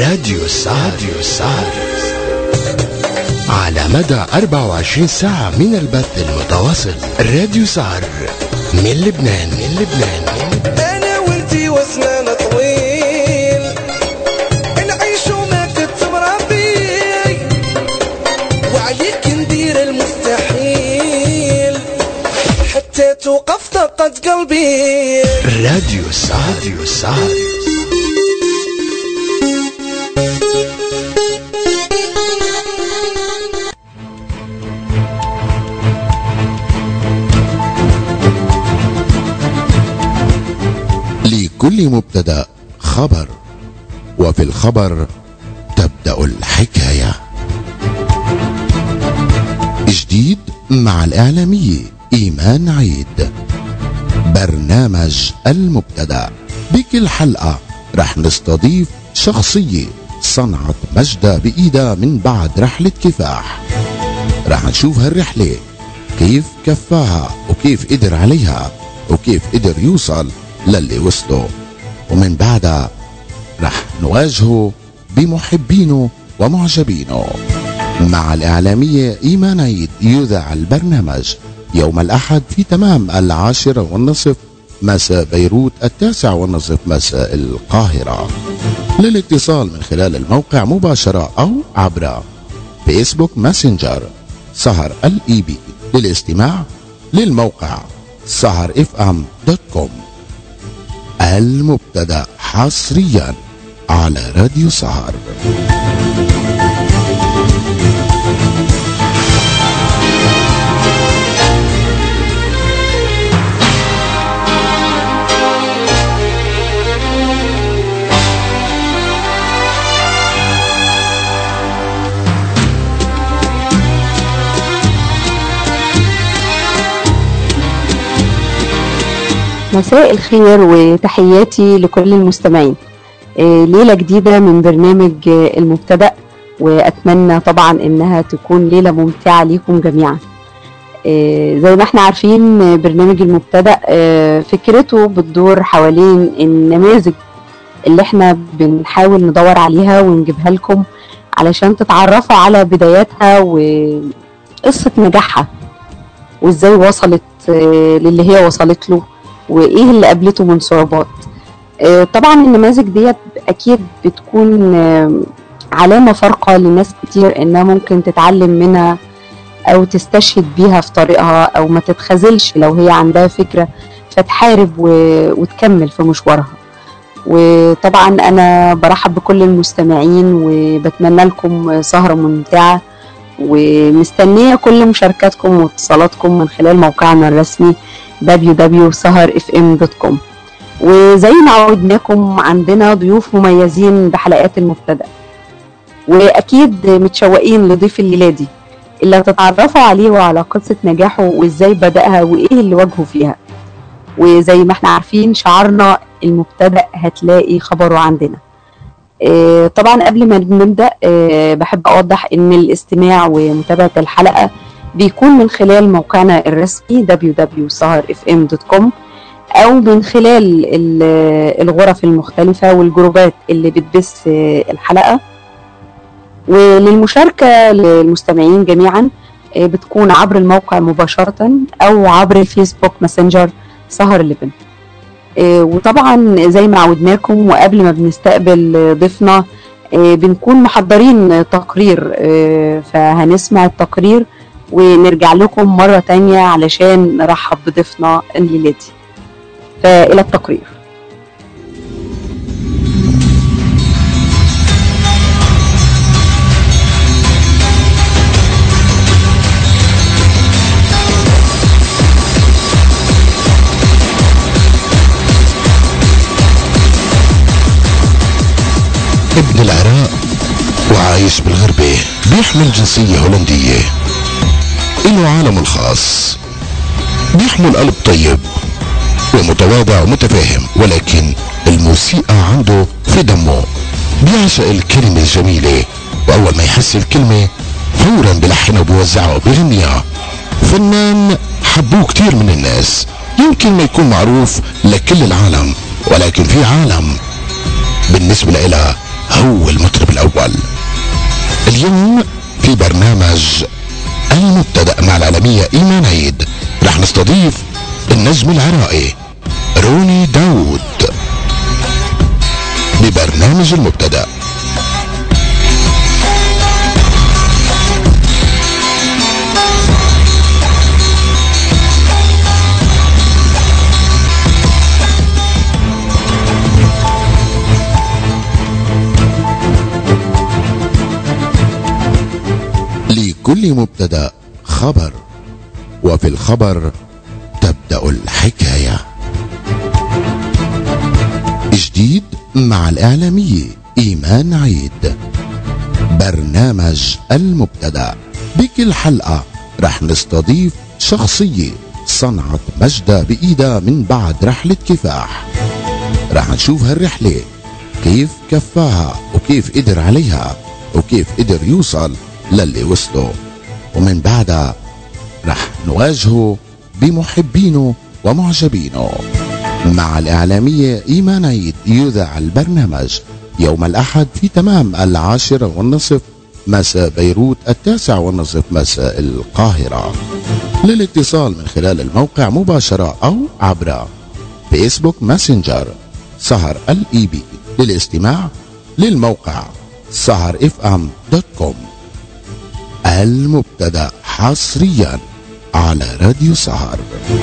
راديو سعر على مدى 24 ساعة من البث المتواصل. راديو سعر من لبنان. أنا وانتي وزننا طويل، نعيش وما كتب ربي، وعليك ندير المستحيل حتى توقف طاقة قلبي. راديو سعر. لكل مبتدأ خبر، وفي الخبر تبدأ الحكاية. جديد مع الإعلامية إيمان عيد. برنامج المبتدأ، بكل حلقة رح نستضيف شخصية صنعت مجدها بإيدها من بعد رحلة كفاح. رح نشوف هالرحلة كيف كفاها وكيف قدر عليها وكيف قدر يوصل للي وصلوا، ومن بعدها رح نواجهه بمحبينه ومعجبينه. مع الإعلامية إيمان عيد يذاع البرنامج يوم الأحد في تمام 10:30 مساء بيروت، 9:30 مساء القاهرة. للاتصال من خلال الموقع مباشرة أو عبر فيسبوك ماسنجر سهر الإيبي. للاستماع للموقع saharfm.com. المبتدأ حصريا على راديو سهر. مساء الخير وتحياتي لكل المستمعين. ليلة جديدة من برنامج المبتدأ، وأتمنى طبعا إنها تكون ليلة ممتعة ليكم جميعا. زي ما احنا عارفين برنامج المبتدأ فكرته بتدور حوالين النماذج اللي احنا بنحاول ندور عليها ونجيبها لكم علشان تتعرفوا على بداياتها وقصة نجاحها وازاي وصلت للي هي وصلت له وايه اللي قابلته من صعوبات. طبعا النماذج ديت اكيد بتكون علامة فارقة لناس كتير انها ممكن تتعلم منها او تستشهد بيها في طريقها، او ما تتخذلش لو هي عندها فكرة فتحارب وتكمل في مشوارها. وطبعا انا برحب بكل المستمعين وبتمنى لكم سهرة ممتعة، ومستنية كل مشاركاتكم واتصالاتكم من خلال موقعنا الرسمي www.saharfm.com. وزي ما عودناكم عندنا ضيوف مميزين بحلقات المبتدأ، واكيد متشوقين لضيف الليلة دي اللي هتتعرفوا عليه وعلى قصة نجاحه وازاي بدأها وايه اللي واجهه فيها. وزي ما احنا عارفين شعارنا المبتدأ هتلاقي خبره عندنا. طبعا قبل ما نبدأ بحب اوضح ان الاستماع ومتابعة الحلقة بيكون من خلال موقعنا الرسمي www.saharfm.com، او من خلال الغرف المختلفة والجروبات اللي بتبث الحلقة. وللمشاركة للمستمعين جميعا بتكون عبر الموقع مباشرة او عبر الفيسبوك ماسنجر سهر لبن. وطبعا زي ما عودناكم وقبل ما بنستقبل ضيفنا بنكون محضرين تقرير، فهنسمع التقرير ونرجع لكم مرة تانية علشان نرحب بضيفنا الليلة دي. فإلى التقرير. ابن العراق وعايش بالغربة، بيحمل جنسية هولندية، إله عالم الخاص، بيحمل قلب طيب ومتواضع ومتفاهم، ولكن الموسيقى عنده في دمه. بيعشق الكلمة الجميلة، وأول ما يحس الكلمة فورا بلحنها وبيوزعها وبيغنيها. فنان حبوه كتير من الناس، يمكن ما يكون معروف لكل العالم، ولكن في عالم بالنسبة لها هو المطرب الأول. اليوم في برنامج المبتدأ مع العالمية إيمان عيد رح نستضيف النجم العراقي روني داود ببرنامج المبتدأ. لكل مبتدأ خبر، وفي الخبر تبدأ الحكاية. جديد مع الإعلامية إيمان عيد، برنامج المبتدأ. بكل حلقة رح نستضيف شخصية صنعت مجدها بإيدها من بعد رحلة كفاح. رح نشوف هالرحلة كيف كفاها وكيف قدر عليها وكيف قدر يوصل للي وصلوا، ومن بعدها رح نواجهه بمحبينه ومعجبينه. مع الإعلامية إيمان عيد يذاع البرنامج يوم الأحد في تمام 10:30 مساء بيروت، 9:30 مساء القاهرة. للاتصال من خلال الموقع مباشرة أو عبر فيسبوك ماسنجر سهر LEB. للاستماع للموقع saharfm.com. المبتدأ حصريا على راديو سهر.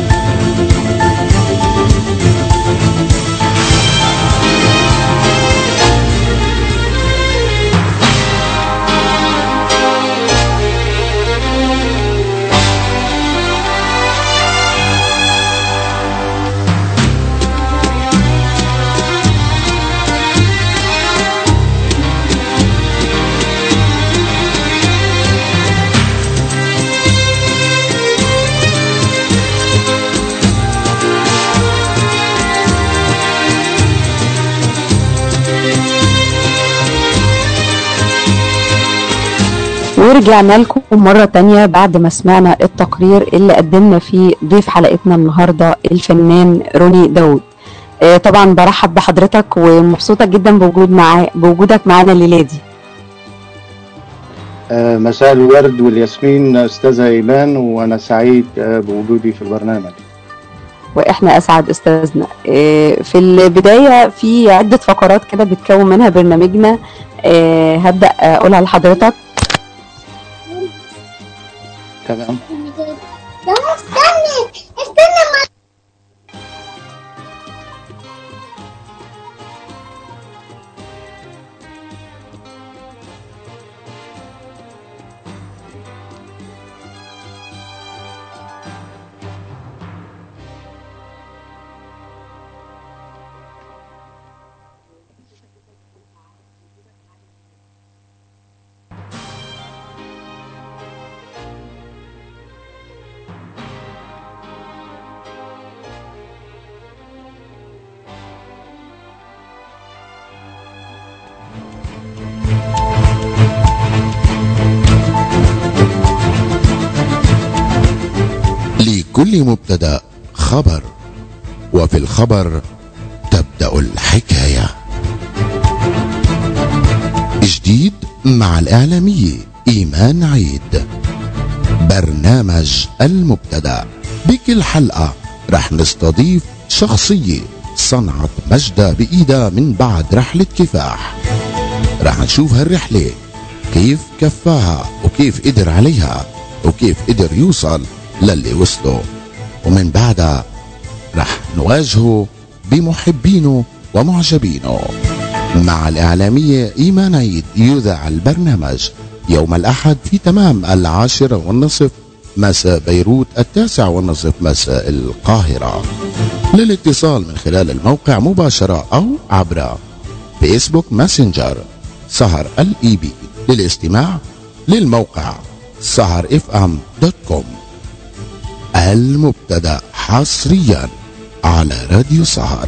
ورجعنا لكم مرة تانية بعد ما سمعنا التقرير اللي قدمنا فيه ضيف حلقتنا النهاردة الفنان روني داود. طبعا برحب بحضرتك ومبسوطة جدا بوجودك معانا الليلة دي. مساء الورد والياسمين أستاذة إيمان، وأنا سعيد بوجودي في البرنامج. واحنا اسعد استاذنا. في البداية في عدة فقرات كده بتكون منها برنامجنا، هبدأ اقولها لحضرتك. تمام. استنى لكل مبتدأ خبر، وفي الخبر تبدأ الحكاية. جديد مع الإعلامية إيمان عيد، برنامج المبتدأ. بكل حلقة رح نستضيف شخصية صنعت مجدها بإيدها من بعد رحلة كفاح. رح نشوف هالرحلة كيف كفاها وكيف قدر عليها وكيف قدر يوصل للي وصلوا، ومن بعدها رح نواجهه بمحبينه ومعجبينه. مع الإعلامية إيمان عيد يذاع البرنامج يوم الأحد في تمام 10:30 مساء بيروت، 9:30 مساء القاهرة. للاتصال من خلال الموقع مباشرة أو عبر فيسبوك ماسنجر سهر LEB. للاستماع للموقع saharfm.com. المبتدأ حصريا على راديو سهر.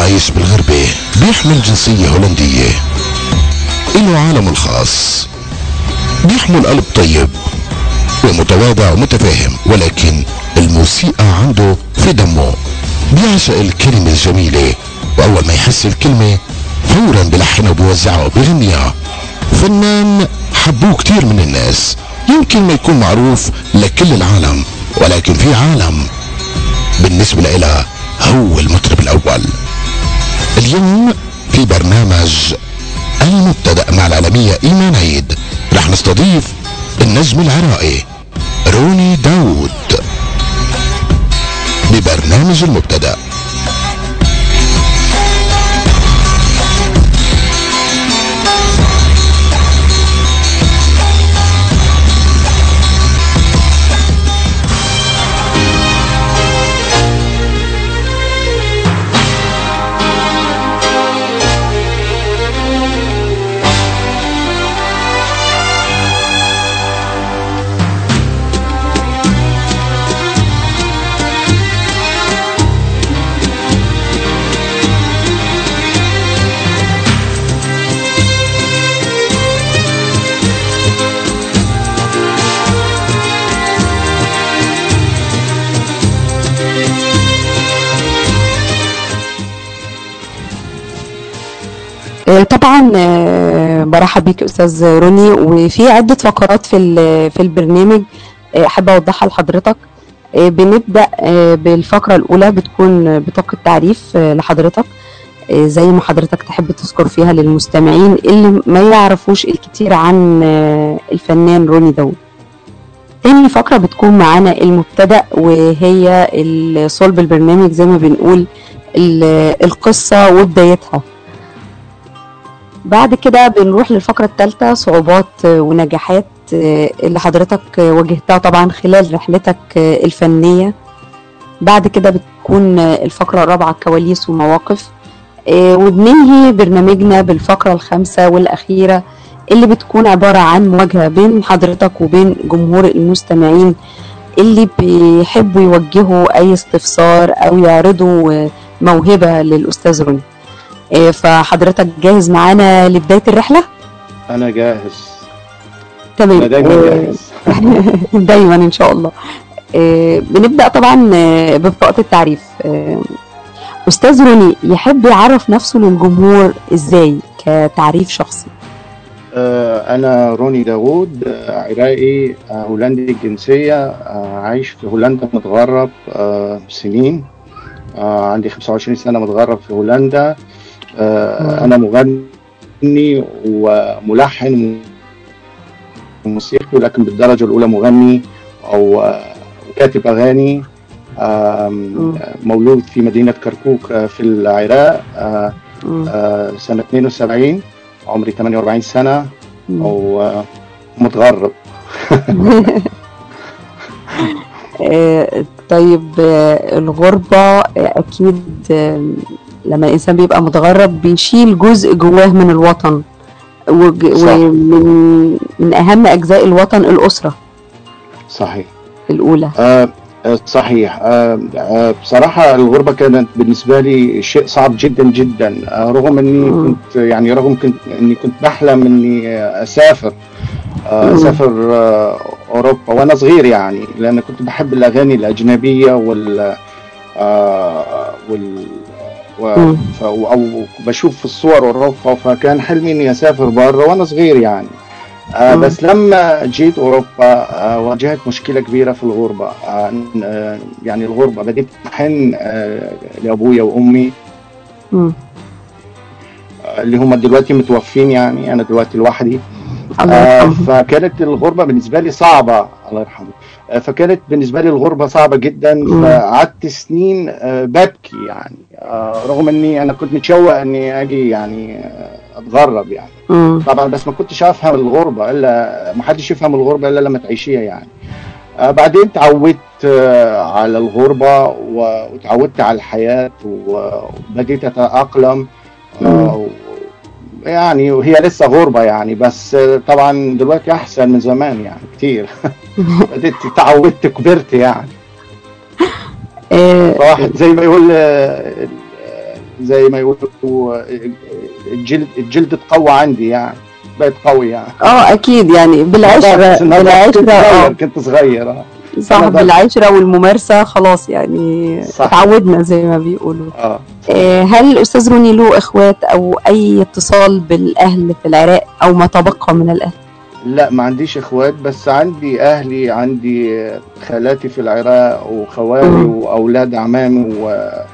وعايش بالغربة، بيحمل جنسية هولندية، إله عالمه الخاص، بيحمل قلب طيب ومتواضع ومتفاهم، ولكن الموسيقى عنده في دمه، بيعشق الكلمة الجميلة، وأول ما يحس الكلمة فورا بلحنها وبيوزعها وبيغنيها. فنان حبوه كتير من الناس، يمكن ما يكون معروف لكل العالم، ولكن في عالم بالنسبة لها هو المطرب الأول. اليوم في برنامج المبتدأ مع العالمية إيمان عيد رح نستضيف النجم العراقي روني داود ببرنامج المبتدأ. طبعا برحب بيك استاذ روني، وفي عده فقرات في البرنامج احب اوضحها لحضرتك. بنبدا بالفقره الاولى، بتكون بطاقه تعريف لحضرتك، زي ما حضرتك تحب تذكر فيها للمستمعين اللي ما يعرفوش الكتير عن الفنان روني داود. تاني فقره بتكون معانا المبتدأ، وهي صلب البرنامج زي ما بنقول القصه وبدايتها. بعد كده بنروح للفقرة الثالثة، صعوبات ونجاحات اللي حضرتك واجهتها طبعا خلال رحلتك الفنية. بعد كده بتكون الفقرة الرابعة، كواليس ومواقف. وبننهي برنامجنا بالفقرة الخامسة والأخيرة، اللي بتكون عبارة عن مواجهة بين حضرتك وبين جمهور المستمعين اللي بيحبوا يوجهوا أي استفسار أو يعرضوا موهبة للأستاذ روني. فحضرتك جاهز معانا لبداية الرحلة؟ أنا جاهز. تمام. أنا دايما جاهز. دايما إن شاء الله. بنبدأ طبعا ببطاقة التعريف. أستاذ روني يحب يعرف نفسه للجمهور إزاي كتعريف شخصي؟ أنا روني داود، عراقي هولندي الجنسية، عايش في هولندا، متغرب سنين. عندي 25 سنة متغرب في هولندا. أنا مغني وملحن وموسيقي، ولكن بالدرجة الأولى مغني أو كاتب أغاني. مولود في مدينة كركوك في العراق سنة 72، عمري 48 سنة ومتغرب. طيب، الغربة أكيد لما الإنسان بيبقى متغرب بيشيل جزء جواه من الوطن، ومن أهم أجزاء الوطن الأسرة. صحيح. الأولى. صحيح. بصراحة الغربة كانت بالنسبة لي شيء صعب جدا جدا، رغم أني كنت بحلم أني أسافر أوروبا وأنا صغير، يعني لأن كنت بحب الأغاني الأجنبية أو بشوف في الصور أوروبا، فكان حلمي إني أسافر برا وأنا صغير يعني. بس لما جيت أوروبا واجهت مشكلة كبيرة في الغربة. يعني الغربة بديت أحن لأبويا وأمي اللي هم دلوقتي متوفين، يعني أنا دلوقتي لوحدي. فكانت الغربة بالنسبة لي صعبة، الله يرحمه. فكانت بالنسبة لي الغربة صعبة جدا، فقعدت سنين ببكي يعني، رغم اني انا كنت متشوق اني اجي يعني اتغرب يعني. طبعا بس ما كنتش افهم الغربة، الا ما حدش يفهم الغربة الا لما تعيشيها يعني. بعدين تعودت على الغربة وتعودت على الحياة وبديت اتأقلم يعني، وهي لسه غربة يعني، بس طبعا دلوقتي احسن من زمان يعني كتير. بديت تعودت، كبرت يعني. واحد زي ما يقول زي ما يقولوا الجلد اتقوى عندي يعني، بقيت قوي يعني. اكيد يعني بالعشره كنت صغير صح، بالعشره والممارسه خلاص يعني اتعودنا زي ما بيقولوا. هل الاستاذ روني له اخوات او اي اتصال بالاهل في العراق او ما تبقى من الاهل؟ لا ما عنديش اخوات، بس عندي اهلي، عندي خالاتي في العراق وخوالي واولاد عمامي